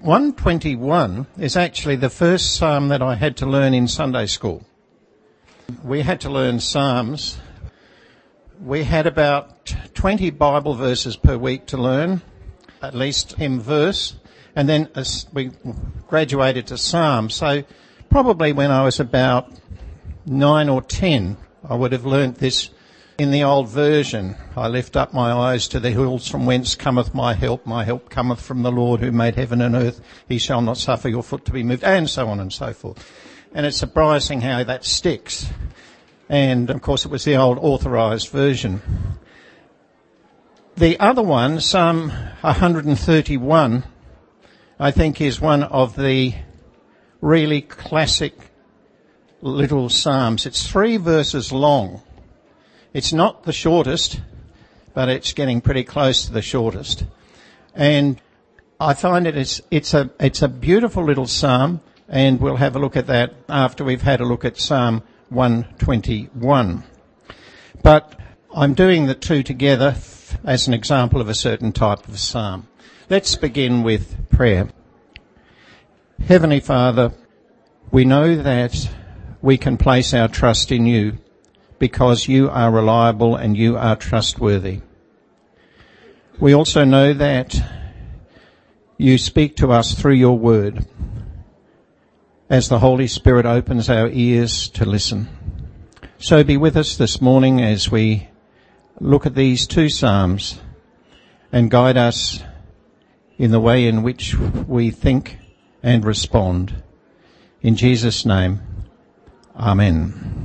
121 is actually the first psalm that I had to learn in Sunday school. We had to learn psalms. We had about 20 Bible verses per week to learn, at least hymn verse, and then we graduated to psalms. So probably when I was about 9 or 10, I would have learnt this in the old version. I lift up my eyes to the hills from whence cometh my help cometh from the Lord who made heaven and earth. He shall not suffer your foot to be moved, and so on and so forth. And it's surprising how that sticks. And of course it was the old authorised version. The other one, Psalm 131, I think is one of the really classic little psalms. It's 3 verses long. It's not the shortest, but it's getting pretty close to the shortest. And I find it's a beautiful little psalm, and we'll have a look at that after we've had a look at Psalm 121. But I'm doing the two together as an example of a certain type of psalm. Let's begin with prayer. Heavenly Father, we know that we can place our trust in you, because you are reliable and you are trustworthy. We also know that you speak to us through your word as the Holy Spirit opens our ears to listen. So be with us this morning as we look at these 2 psalms and guide us in the way in which we think and respond. In Jesus' name, Amen.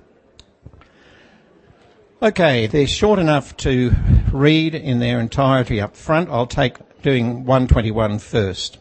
Okay, they're short enough to read in their entirety up front. I'll take doing 121 first.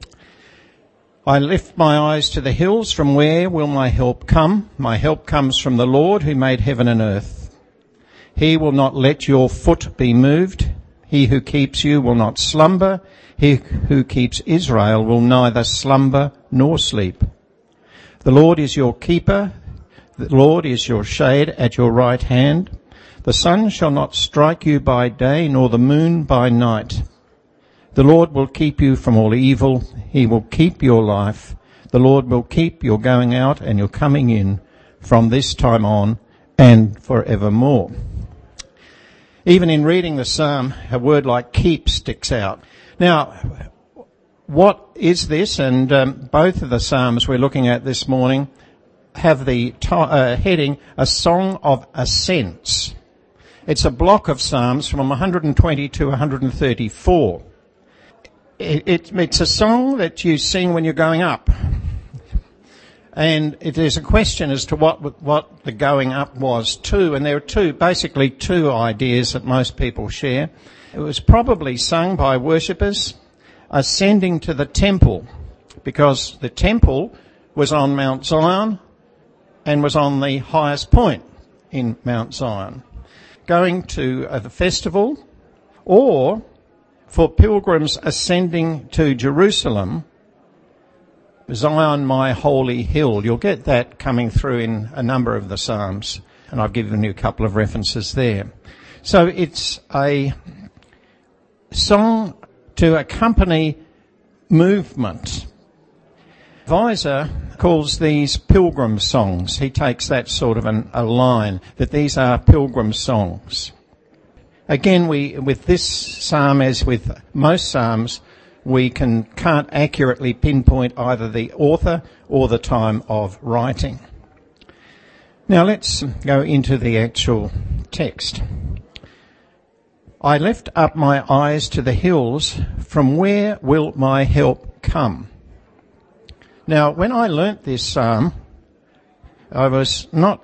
I lift my eyes to the hills. From where will my help come? My help comes from the Lord who made heaven and earth. He will not let your foot be moved. He who keeps you will not slumber. He who keeps Israel will neither slumber nor sleep. The Lord is your keeper. The Lord is your shade at your right hand. The sun shall not strike you by day, nor the moon by night. The Lord will keep you from all evil. He will keep your life. The Lord will keep your going out and your coming in from this time on and forevermore. Even in reading the psalm, a word like keep sticks out. Now, what is this? And both of the psalms we're looking at this morning have the heading, A Song of Ascents. It's a block of psalms from 120 to 134. It's a song that you sing when you're going up. And it is a question as to what the going up was to. And there are basically two ideas that most people share. It was probably sung by worshippers ascending to the temple, because the temple was on Mount Zion and was on the highest point in Mount Zion. Going to the festival, or for pilgrims ascending to Jerusalem, Zion, my holy hill. You'll get that coming through in a number of the Psalms, and I've given you a couple of references there. So it's a song to accompany movement. Weiser calls these pilgrim songs. He takes that sort of a line, that these are pilgrim songs. Again, with this psalm, as with most psalms, we can't accurately pinpoint either the author or the time of writing. Now let's go into the actual text. I lift up my eyes to the hills. From where will my help come? Now, when I learnt this psalm, I was not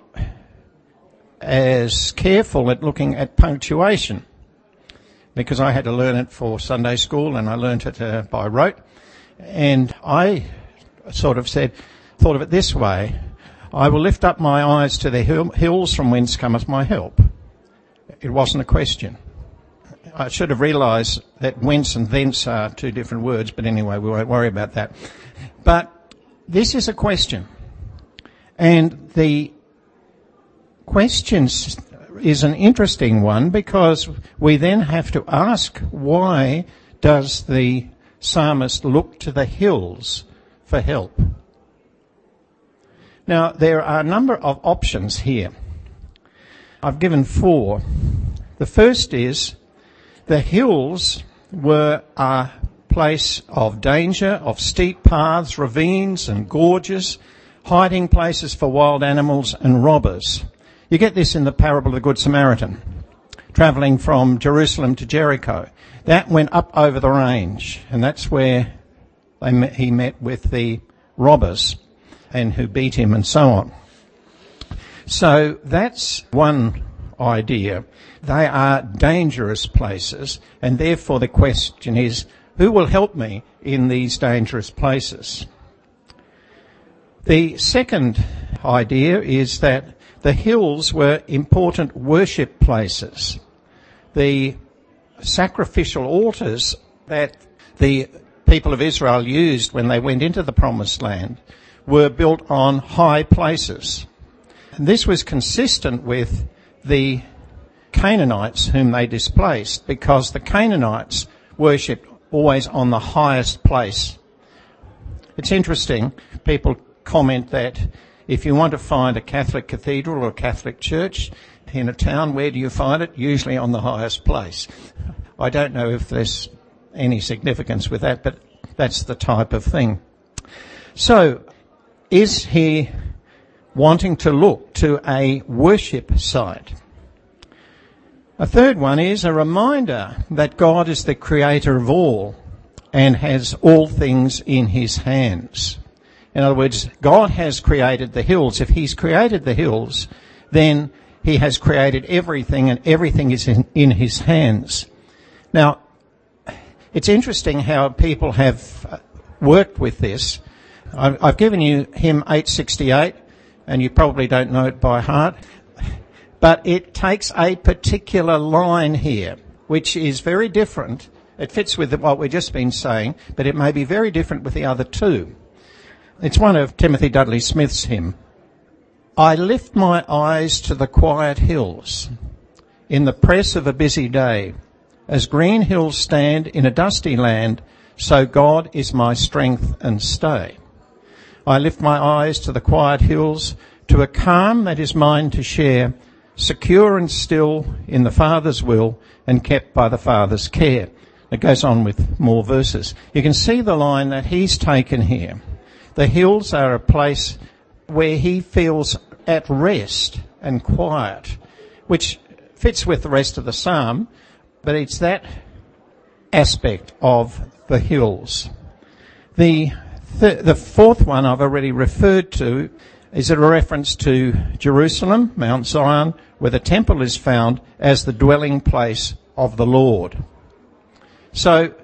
as careful at looking at punctuation, because I had to learn it for Sunday school, and I learnt it by rote. And I thought of it this way: I will lift up my eyes to the hills from whence cometh my help. It wasn't a question. I should have realised that whence and thence are 2 different words, but anyway, we won't worry about that. But this is a question. And the question is an interesting one, because we then have to ask, why does the psalmist looked to the hills for help. Now, there are a number of options here. I've given 4. The first is the hills were a place of danger, of steep paths, ravines and gorges, hiding places for wild animals and robbers. You get this in the parable of the Good Samaritan, travelling from Jerusalem to Jericho. That went up over the range, and that's where he met with the robbers and who beat him and so on. So that's one idea. They are dangerous places, and therefore the question is, who will help me in these dangerous places? The second idea is that the hills were important worship places. The sacrificial altars that the people of Israel used when they went into the Promised Land were built on high places. And this was consistent with the Canaanites whom they displaced, because the Canaanites worshipped always on the highest place. It's interesting, people comment that if you want to find a Catholic cathedral or a Catholic church in a town, where do you find it? Usually on the highest place. I don't know if there's any significance with that, but that's the type of thing. So, is he wanting to look to a worship site? A third one is a reminder that God is the creator of all and has all things in his hands. In other words, God has created the hills. If he's created the hills, then he has created everything, and everything is in his hands. Now, it's interesting how people have worked with this. I've given you hymn 868, and you probably don't know it by heart, but it takes a particular line here, which is very different. It fits with what we've just been saying, but it may be very different with the other two. It's one of Timothy Dudley Smith's hymn. I lift my eyes to the quiet hills in the press of a busy day. As green hills stand in a dusty land, so God is my strength and stay. I lift my eyes to the quiet hills, to a calm that is mine to share, secure and still in the Father's will and kept by the Father's care. It goes on with more verses. You can see the line that he's taken here. The hills are a place where he feels at rest and quiet, which fits with the rest of the psalm, but it's that aspect of the hills. The fourth one I've already referred to is a reference to Jerusalem, Mount Zion, where the temple is found as the dwelling place of the Lord. So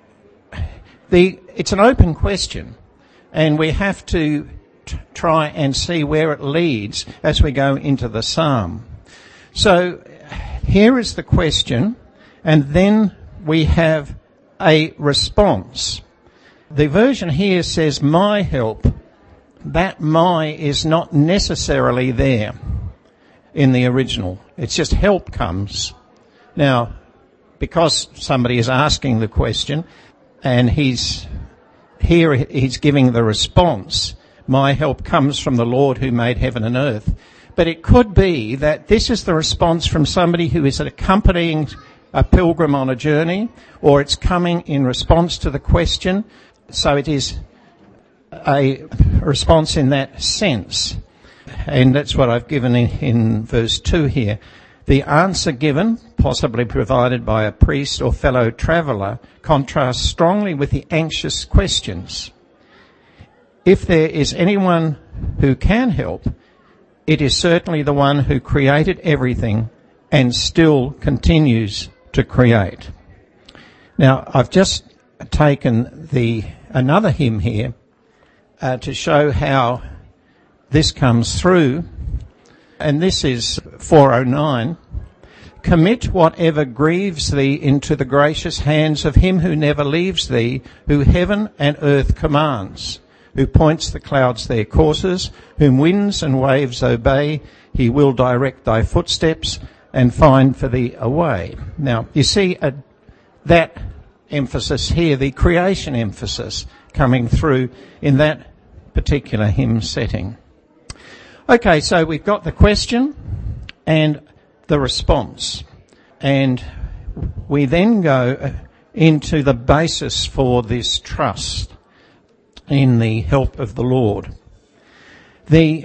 it's an open question, and we have to try and see where it leads as we go into the psalm. So here is the question, and then we have a response. The version here says, my help. That my is not necessarily there in the original. It's just help comes. Now, because somebody is asking the question, and he's giving the response, my help comes from the Lord who made heaven and earth. But it could be that this is the response from somebody who is accompanying a pilgrim on a journey, or it's coming in response to the question. So it is a response in that sense. And that's what I've given in verse 2 here. The answer given, possibly provided by a priest or fellow traveller, contrasts strongly with the anxious questions. If there is anyone who can help, it is certainly the one who created everything and still continues to create. Now, I've just taken another hymn here to show how this comes through, and this is 409. Commit whatever grieves thee into the gracious hands of him who never leaves thee, who heaven and earth commands, who points the clouds their courses, whom winds and waves obey. He will direct thy footsteps and find for thee a way. Now, you see that emphasis here, the creation emphasis coming through in that particular hymn setting. Okay, so we've got the question and the response, and we then go into the basis for this trust in the help of the Lord. There's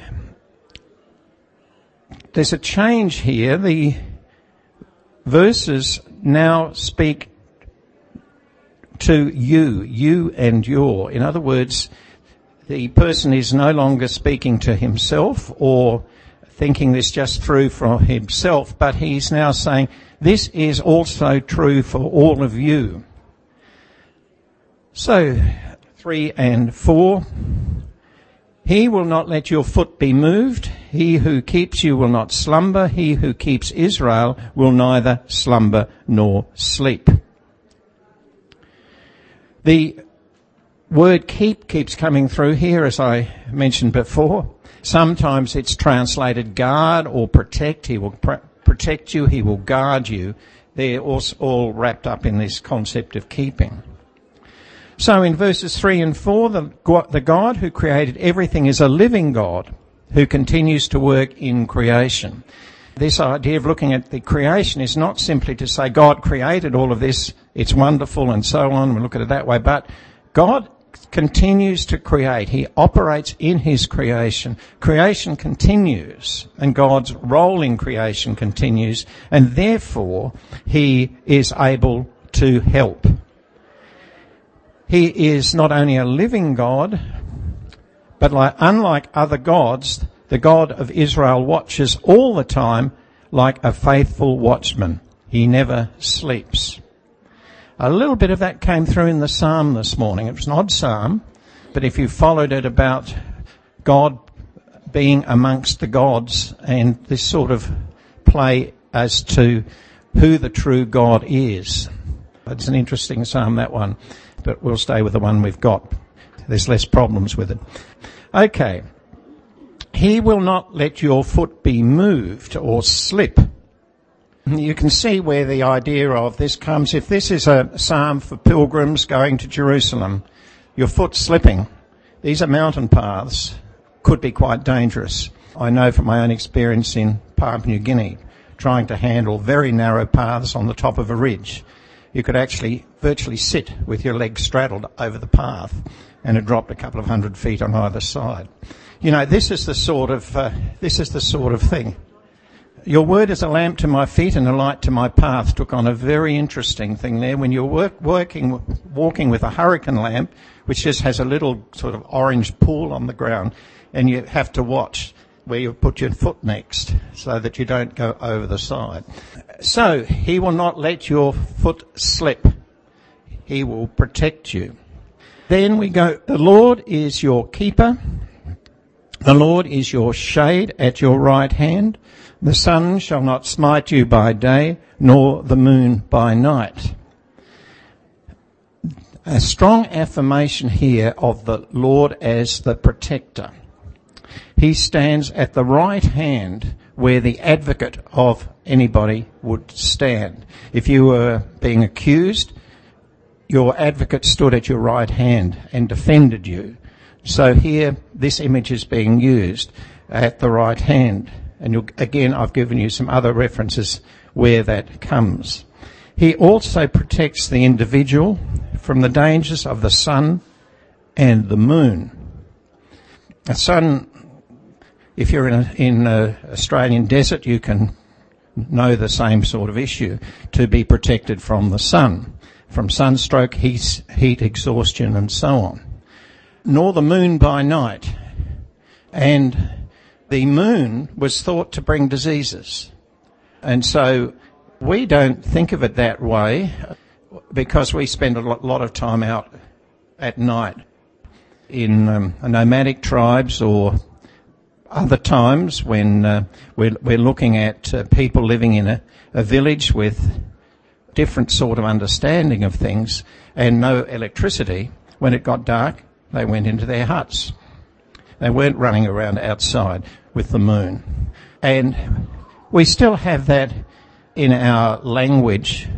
a change here. The verses now speak to you and your. In other words, the person is no longer speaking to himself or thinking this just through for himself, but he's now saying, this is also true for all of you. So, 3 and 4. He will not let your foot be moved. He who keeps you will not slumber. He who keeps Israel will neither slumber nor sleep. The word keep keeps coming through here, as I mentioned before. Sometimes it's translated guard or protect. He will protect you. He will guard you. They're all wrapped up in this concept of keeping. So in verses 3 and 4, the God who created everything is a living God who continues to work in creation. This idea of looking at the creation is not simply to say God created all of this, it's wonderful and so on, we look at it that way, but God continues to create. He operates in his creation. Creation continues, and God's role in creation continues, and therefore he is able to help. He is not only a living God, but unlike other gods, the God of Israel watches all the time like a faithful watchman. He never sleeps. A little bit of that came through in the psalm this morning. It was an odd psalm, but if you followed it about God being amongst the gods and this sort of play as to who the true God is. It's an interesting psalm, that one, but we'll stay with the one we've got. There's less problems with it. Okay. He will not let your foot be moved or slip. You can see where the idea of this comes. If this is a psalm for pilgrims going to Jerusalem, your foot slipping, these are mountain paths, could be quite dangerous. I know from my own experience in Papua New Guinea, trying to handle very narrow paths on the top of a ridge. You could actually virtually sit with your legs straddled over the path, and it dropped a couple of 100 feet on either side. You know, this is the sort of thing. Your word is a lamp to my feet and a light to my path took on a very interesting thing there. When you're walking with a hurricane lamp, which just has a little sort of orange pool on the ground, and you have to watch where you put your foot next so that you don't go over the side. So, he will not let your foot slip. He will protect you. Then we go, the Lord is your keeper. The Lord is your shade at your right hand. The sun shall not smite you by day, nor the moon by night. A strong affirmation here of the Lord as the protector. He stands at the right hand where the advocate of anybody would stand. If you were being accused, your advocate stood at your right hand and defended you. So here, this image is being used at the right hand. And again, I've given you some other references where that comes. He also protects the individual from the dangers of the sun and the moon. The sun, if you're in a Australian desert, you can know the same sort of issue, to be protected from the sun, from sunstroke, heat exhaustion and so on. Nor the moon by night. And the moon was thought to bring diseases. And so we don't think of it that way because we spend a lot of time out at night in nomadic tribes or other times when we're looking at people living in a village with different sort of understanding of things and no electricity. When it got dark, they went into their huts. They weren't running around outside with the moon. And we still have that in our language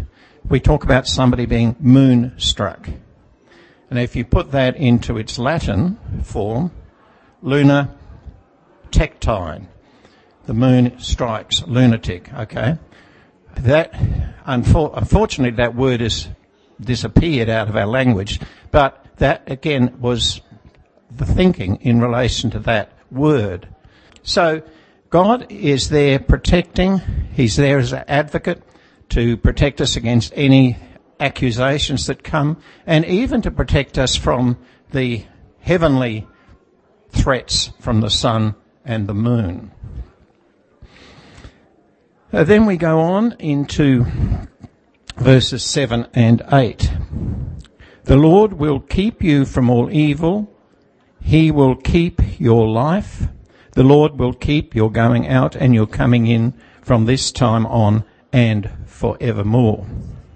we talk about somebody being moonstruck. And if you put that into its Latin form, luna tectine, the moon strikes, lunatic, okay? That, unfortunately, that word has disappeared out of our language, but that, again, was the thinking in relation to that word. So God is there protecting. He's there as an advocate to protect us against any accusations that come, and even to protect us from the heavenly threats from the sun and the moon. Then we go on into verses 7 and 8. The Lord will keep you from all evil. He will keep your life. The Lord will keep your going out and your coming in from this time on and forevermore.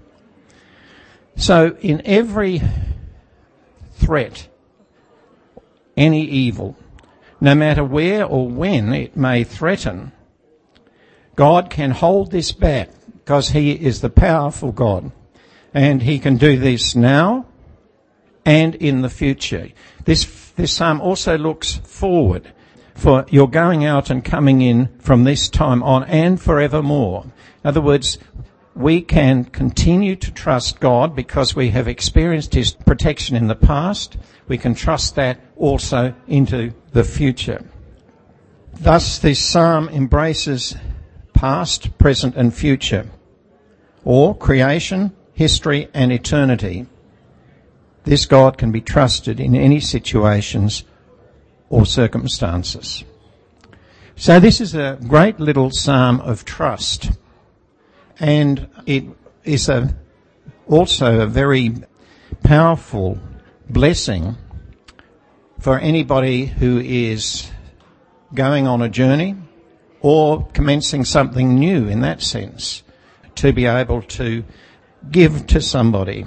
So in every threat, any evil, no matter where or when it may threaten, God can hold this back because he is the powerful God, and he can do this now and in the future. This psalm also looks forward for your going out and coming in from this time on and forevermore. In other words, we can continue to trust God because we have experienced his protection in the past. We can trust that also into the future. Thus, this psalm embraces past, present and future, or creation, history and eternity. This God can be trusted in any situations or circumstances. So this is a great little psalm of trust, and it is also a very powerful blessing for anybody who is going on a journey or commencing something new in that sense, to be able to give to somebody.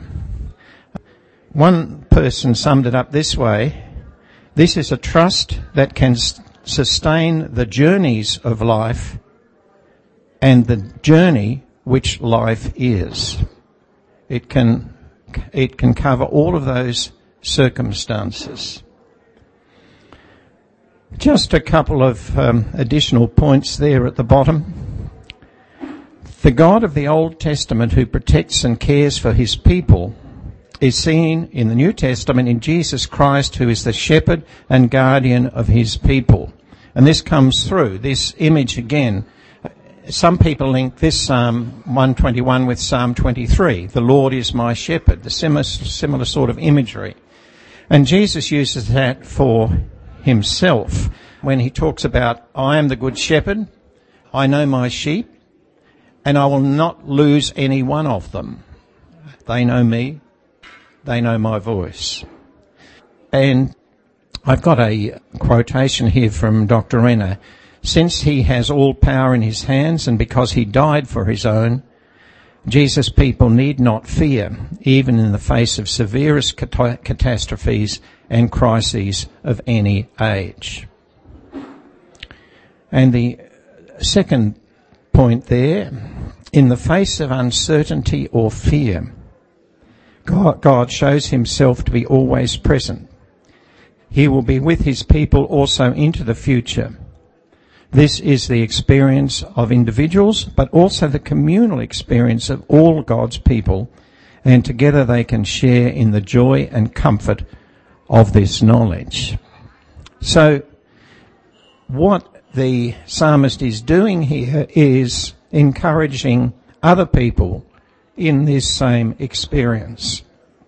One person summed it up this way: this is a trust that can sustain the journeys of life and the journey which life is. It can cover all of those circumstances. Just a couple of additional points there at the bottom. The God of the Old Testament who protects and cares for his people is seen in the New Testament in Jesus Christ, who is the shepherd and guardian of his people. And this comes through, this image again. Some people link this Psalm 121 with Psalm 23. The Lord is my shepherd, the similar sort of imagery. And Jesus uses that for himself when he talks about, I am the good shepherd, I know my sheep, and I will not lose any one of them. They know me, they know my voice. And I've got a quotation here from Dr. Renner. Since he has all power in his hands and because he died for his own, Jesus' people need not fear, even in the face of severest catastrophes and crises of any age. And the second point there, in the face of uncertainty or fear, God shows himself to be always present. He will be with his people also into the future. This is the experience of individuals, but also the communal experience of all God's people, and together they can share in the joy and comfort of this knowledge. So what the psalmist is doing here is encouraging other people in this same experience.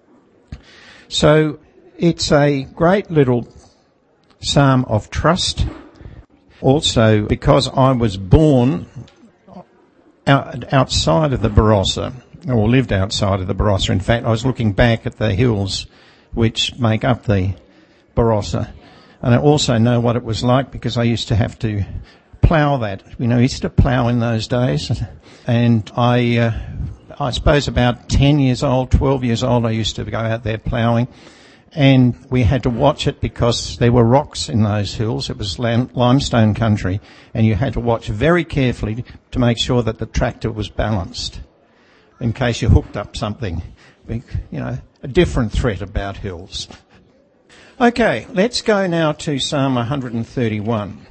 So it's a great little psalm of trust. Also, because I was born outside of the Barossa, or lived outside of the Barossa. In fact, I was looking back at the hills which make up the Barossa. And I also know what it was like because I used to have to plough that. You know, I used to plough in those days. And I suppose about 10 years old, 12 years old, I used to go out there ploughing. And we had to watch it because there were rocks in those hills. It was limestone country, and you had to watch very carefully to make sure that the tractor was balanced. in case you hooked up something, a different threat about hills. Okay, let's go now to Psalm 131.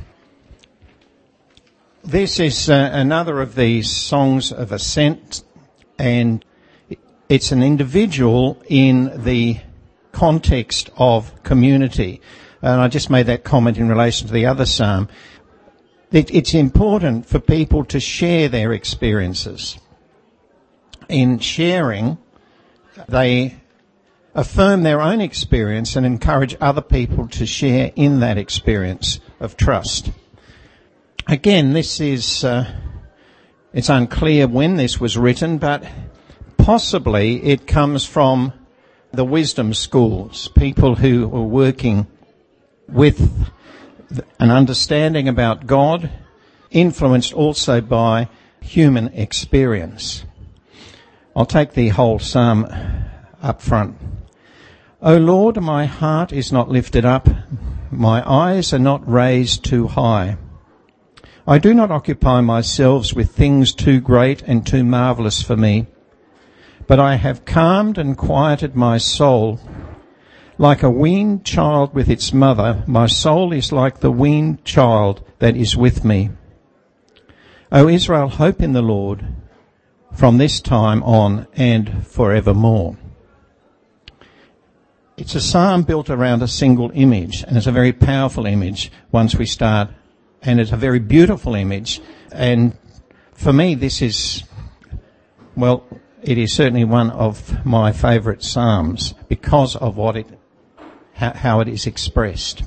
This is another of these songs of ascent, and it's an individual in the context of community. And I just made that comment in relation to the other psalm. It's important for people to share their experiences. In sharing, they affirm their own experience and encourage other people to share in that experience of trust. Again, this is, it's unclear when this was written, but possibly it comes from the wisdom schools, people who were working with an understanding about God, influenced also by human experience. I'll take the whole psalm up front. O Lord, my heart is not lifted up, my eyes are not raised too high. I do not occupy myself with things too great and too marvellous for me, but I have calmed and quieted my soul. Like a weaned child with its mother, my soul is like the weaned child that is with me. O Israel, hope in the Lord from this time on and forevermore. It's a psalm built around a single image, and it's a very powerful image once we start, and it's a very beautiful image. And for me, this is, well, it is certainly one of my favourite psalms because of how it is expressed.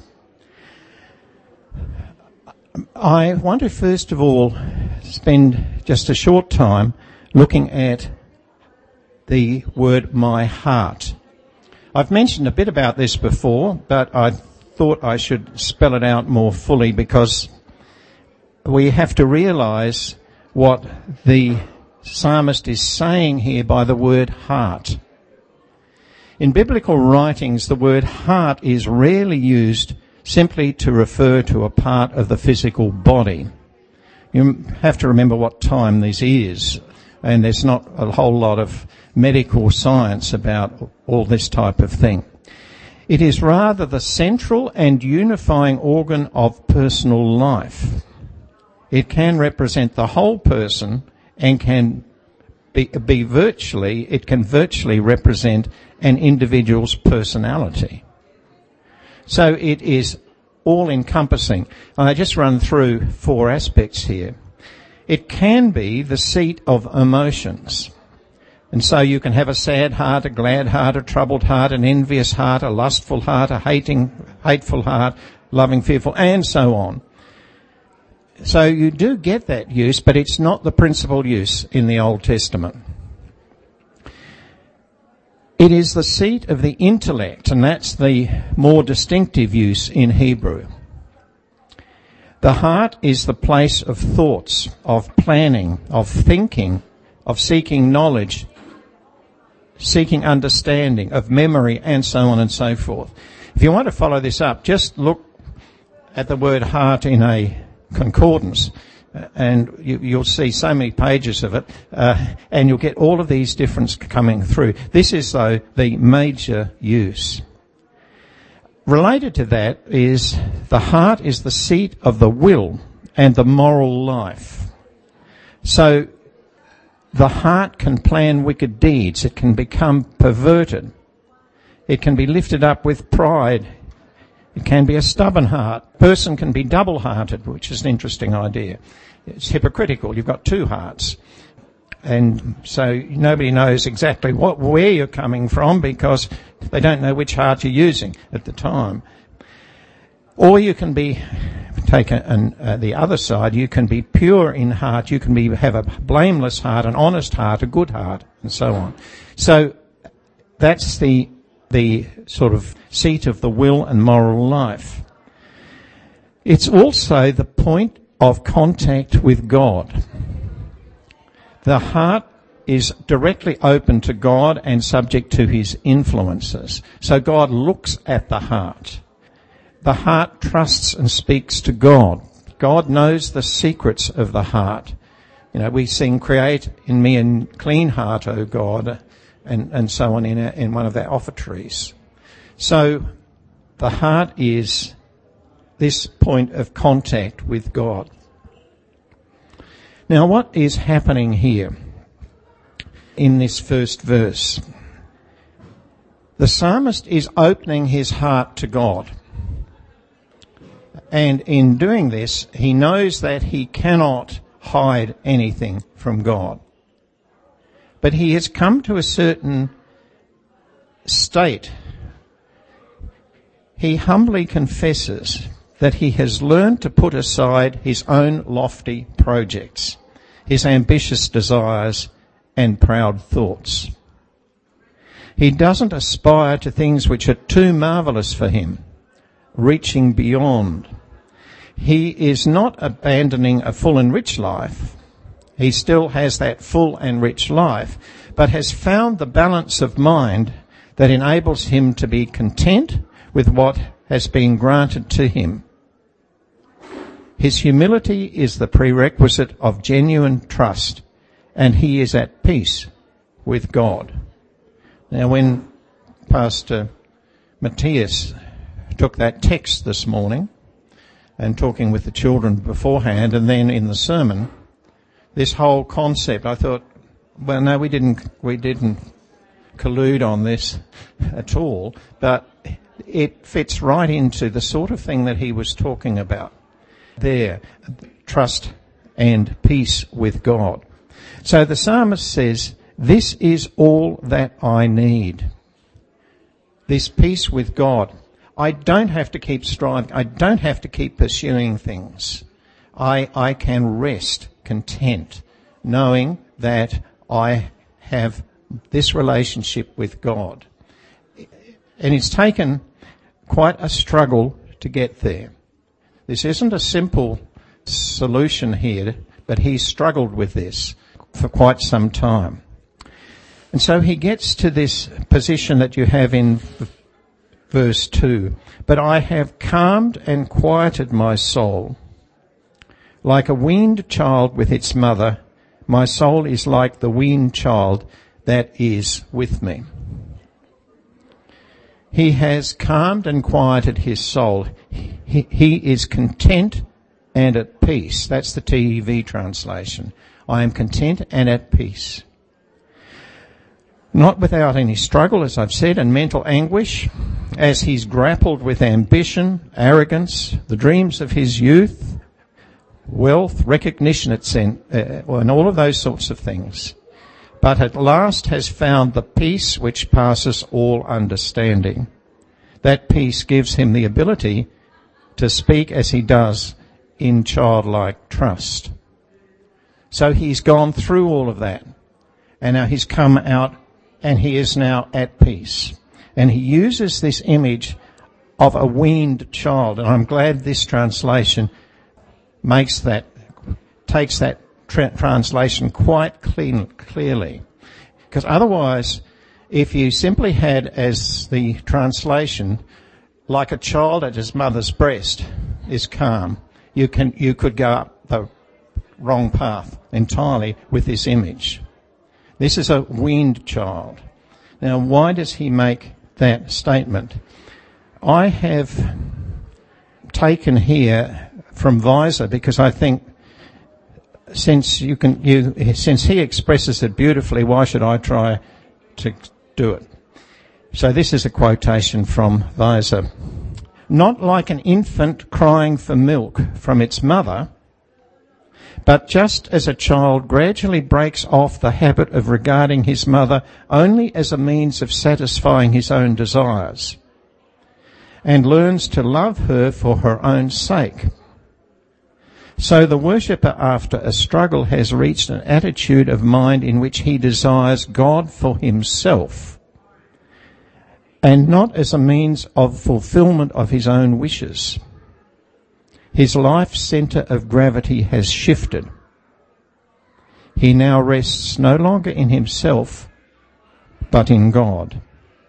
I want to first of all spend just a short time looking at the word my heart. I've mentioned a bit about this before, but I thought I should spell it out more fully because we have to realise what the psalmist is saying here by the word heart. In biblical writings, the word heart is rarely used simply to refer to a part of the physical body. You have to remember what time this is, and there's not a whole lot of medical science about all this type of thing. It is rather the central and unifying organ of personal life. It can represent the whole person and can it can virtually represent an individual's personality. So it is all-encompassing. I just run through 4 aspects here. It can be the seat of emotions. And so you can have a sad heart, a glad heart, a troubled heart, an envious heart, a lustful heart, a hateful heart, loving, fearful, and so on. So you do get that use, but it's not the principal use in the Old Testament. It is the seat of the intellect, and that's the more distinctive use in Hebrew. The heart is the place of thoughts, of planning, of thinking, of seeking knowledge, seeking understanding, of memory, and so on and so forth. If you want to follow this up, just look at the word heart in a concordance, and you'll see so many pages of it, and you'll get all of these differences coming through. This is, though, the major use. Related to that is the heart is the seat of the will and the moral life. So the heart can plan wicked deeds. It can become perverted. It can be lifted up with pride. It can be a stubborn heart. A person can be double-hearted, which is an interesting idea. It's hypocritical. You've got 2 hearts. And so nobody knows exactly where you're coming from because they don't know which heart you're using at the time. Or you can be, the other side, you can be pure in heart. You can have a blameless heart, an honest heart, a good heart, and so on. So that's the sort of seat of the will and moral life. It's also the point of contact with God. The heart is directly open to God and subject to his influences. So God looks at the heart. The heart trusts and speaks to God. God knows the secrets of the heart. we sing, "Create in me a clean heart, O God," and so on in one of our offertories. So the heart is this point of contact with God. Now, what is happening here in this first verse? The psalmist is opening his heart to God. And in doing this, he knows that he cannot hide anything from God. But he has come to a certain state. He humbly confesses that he has learned to put aside his own lofty projects, his ambitious desires and proud thoughts. He doesn't aspire to things which are too marvellous for him, reaching beyond. He is not abandoning a full and rich life. He still has that full and rich life, but has found the balance of mind that enables him to be content with what has been granted to him. His humility is the prerequisite of genuine trust, and he is at peace with God. Now, when Pastor Matthias took that text this morning and talking with the children beforehand and then in the sermon, this whole concept, I thought, well, no, we didn't collude on this at all, but it fits right into the sort of thing that he was talking about there, trust and peace with God. So the psalmist says, this is all that I need. This peace with God. I don't have to keep striving. I don't have to keep pursuing things. I can rest content knowing that I have this relationship with God. And it's taken quite a struggle to get there. This isn't a simple solution here, but he's struggled with this for quite some time. And so he gets to this position that you have in verse 2. But I have calmed and quieted my soul. Like a weaned child with its mother, my soul is like the weaned child that is with me. He has calmed and quieted his soul. He is content and at peace. That's the TEV translation. I am content and at peace. Not without any struggle, as I've said, and mental anguish, as he's grappled with ambition, arrogance, the dreams of his youth, wealth, recognition, and all of those sorts of things. But at last has found the peace which passes all understanding. That peace gives him the ability to speak as he does in childlike trust. So he's gone through all of that, and now he's come out and he is now at peace. And he uses this image of a weaned child, and I'm glad this translation takes that translation quite clearly. Because otherwise, if you simply had as the translation, like a child at his mother's breast is calm, you could go up the wrong path entirely with this image. This is a weaned child. Now, why does he make that statement? I have taken here from Weiser, because I think since he expresses it beautifully, why should I try to do it? So this is a quotation from Weiser. Not like an infant crying for milk from its mother, but just as a child gradually breaks off the habit of regarding his mother only as a means of satisfying his own desires, and learns to love her for her own sake. So the worshipper, after a struggle, has reached an attitude of mind in which he desires God for himself, and not as a means of fulfillment of his own wishes. His life's centre of gravity has shifted. He now rests no longer in himself, but in God.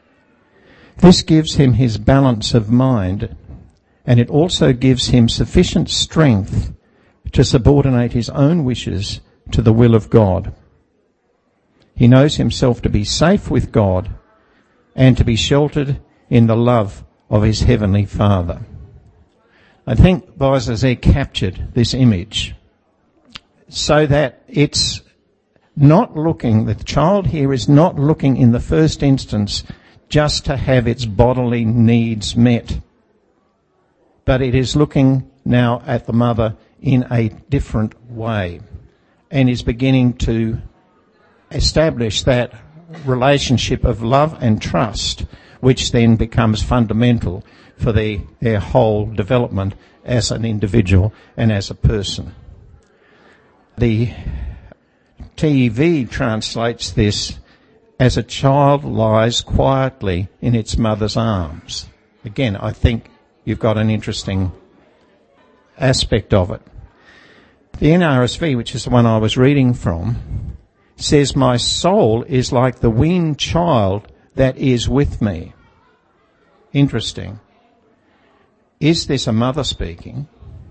This gives him his balance of mind, and it also gives him sufficient strength to subordinate his own wishes to the will of God. He knows himself to be safe with God and to be sheltered in the love of his heavenly Father. I think Weizsäcker captured this image so that it's not looking, the child here is not looking in the first instance just to have its bodily needs met, but it is looking now at the mother in a different way and is beginning to establish that relationship of love and trust, which then becomes fundamental for their whole development as an individual and as a person. The TEV translates this as a child lies quietly in its mother's arms. Again, I think you've got an interesting aspect of it. The NRSV, which is the one I was reading from, says, "My soul is like the weaned child that is with me." Interesting. Is this a mother speaking?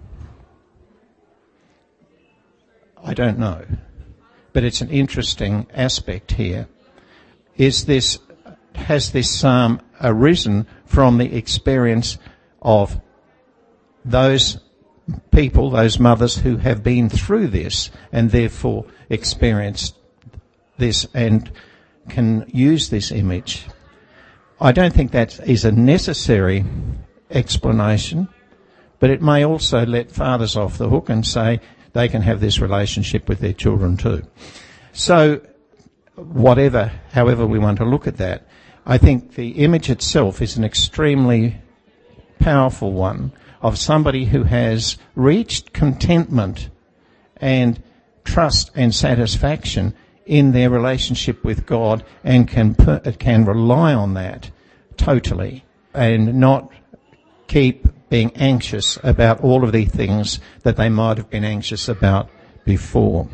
I don't know. But it's an interesting aspect here. Has this psalm arisen from the experience of those people, those mothers who have been through this and therefore experienced this and can use this image? I don't think that is a necessary explanation, but it may also let fathers off the hook and say they can have this relationship with their children too. So, however we want to look at that, I think the image itself is an extremely powerful one of somebody who has reached contentment and trust and satisfaction in their relationship with God and can rely on that totally and not keep being anxious about all of the things that they might have been anxious about before.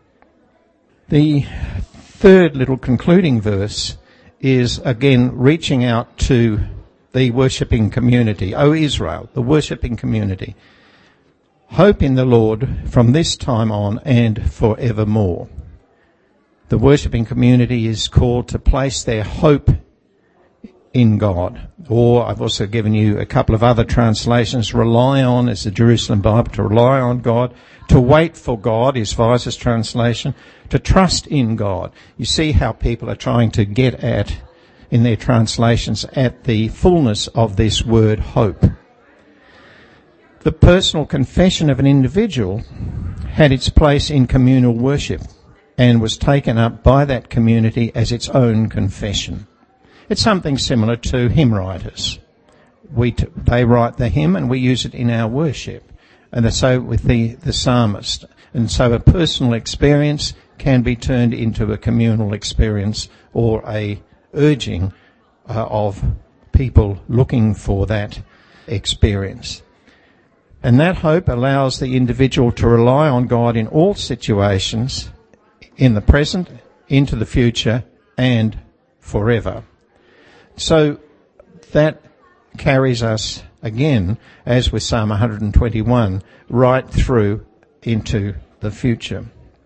The third little concluding verse is again reaching out to the worshipping community. O Israel, the worshipping community, hope in the Lord from this time on and forevermore. The worshipping community is called to place their hope in God. Or I've also given you a couple of other translations. Rely on is the Jerusalem Bible, to rely on God. To wait for God is Weizsäcker's translation. To trust in God. You see how people are trying to get at, in their translations, at the fullness of this word hope. The personal confession of an individual had its place in communal worship and was taken up by that community as its own confession. It's something similar to hymn writers. They write the hymn and we use it in our worship. And so with the psalmist. And so a personal experience can be turned into a communal experience or a urging of people looking for that experience. And that hope allows the individual to rely on God in all situations, in the present, into the future, and forever. So that carries us again, as with Psalm 121, right through into the future.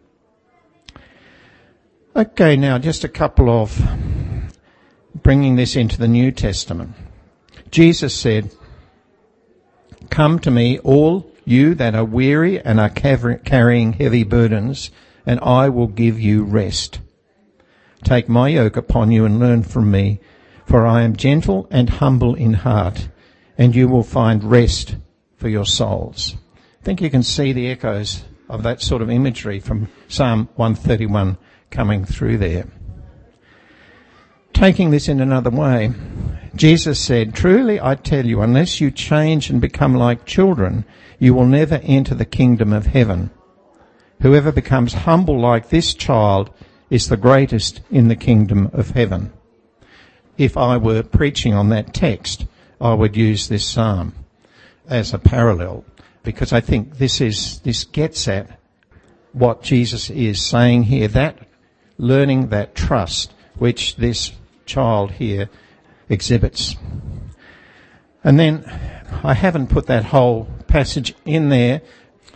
Okay, now just a couple of bringing this into the New Testament. Jesus said, "Come to me, all you that are weary and are carrying heavy burdens, and I will give you rest. Take my yoke upon you and learn from me, for I am gentle and humble in heart, and you will find rest for your souls." I think you can see the echoes of that sort of imagery from Psalm 131 coming through there. Taking this in another way, Jesus said, "Truly I tell you, unless you change and become like children, you will never enter the kingdom of heaven. Whoever becomes humble like this child is the greatest in the kingdom of heaven." If I were preaching on that text, I would use this psalm as a parallel, because I think this gets at what Jesus is saying here, that learning, that trust which this child here exhibits. And then I haven't put that whole passage in there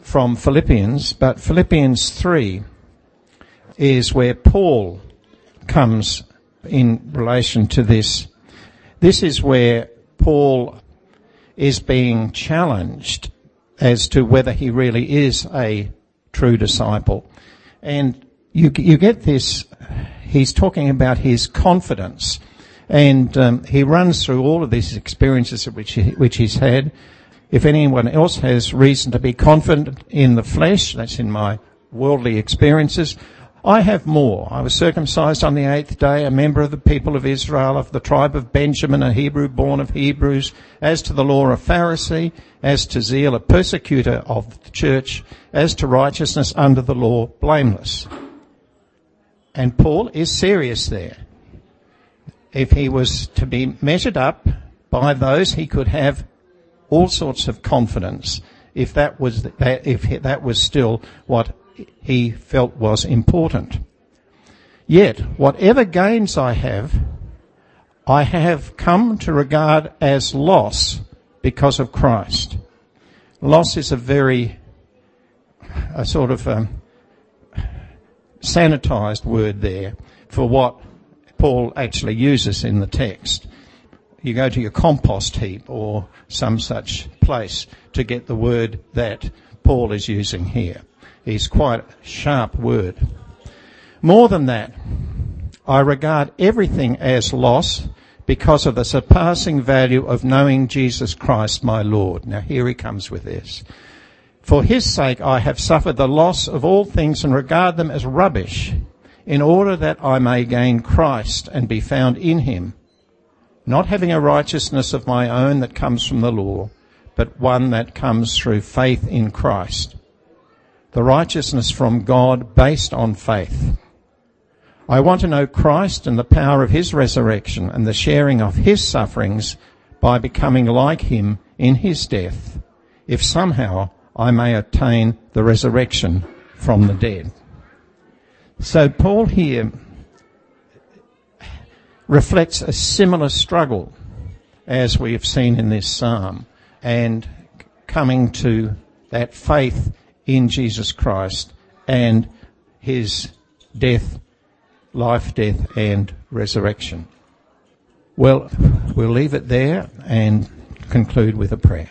from Philippians, but Philippians 3 is where Paul comes in relation to this. This is where Paul is being challenged as to whether he really is a true disciple. And you get this, he's talking about his confidence. And he runs through all of these experiences which he's had. If anyone else has reason to be confident in the flesh, that's in my worldly experiences, I have more. I was circumcised on the 8th day, a member of the people of Israel, of the tribe of Benjamin, a Hebrew born of Hebrews, as to the law a Pharisee, as to zeal a persecutor of the church, as to righteousness under the law blameless. And Paul is serious there. If he was to be measured up by those, he could have all sorts of confidence if that was still what he felt was important. Yet, whatever gains I have come to regard as loss because of Christ. Loss is a sort of sanitized word there for what Paul actually uses in the text. You go to your compost heap or some such place to get the word that Paul is using here. It's quite a sharp word. More than that, I regard everything as loss because of the surpassing value of knowing Jesus Christ my Lord. Now here he comes with this. For his sake I have suffered the loss of all things and regard them as rubbish, in order that I may gain Christ and be found in him, not having a righteousness of my own that comes from the law, but one that comes through faith in Christ, the righteousness from God based on faith. I want to know Christ and the power of his resurrection and the sharing of his sufferings by becoming like him in his death, if somehow I may attain the resurrection from the dead. So Paul here reflects a similar struggle as we have seen in this psalm, and coming to that faith in Jesus Christ and his death, life, death and resurrection. Well, we'll leave it there and conclude with a prayer.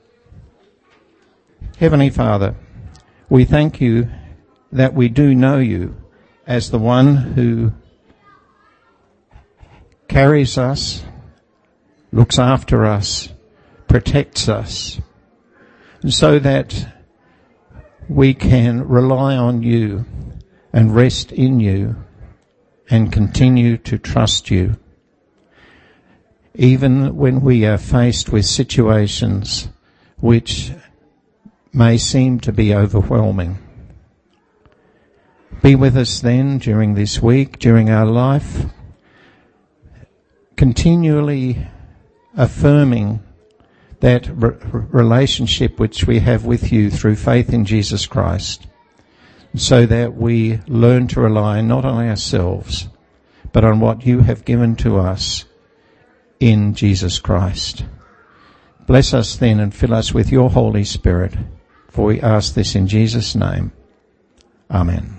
Heavenly Father, we thank you that we do know you as the one who carries us, looks after us, protects us, so that we can rely on you and rest in you and continue to trust you, even when we are faced with situations which may seem to be overwhelming. Be with us then during this week, during our life, continually affirming that relationship which we have with you through faith in Jesus Christ, so that we learn to rely not on ourselves, but on what you have given to us in Jesus Christ. Bless us then and fill us with your Holy Spirit, for we ask this in Jesus' name. Amen.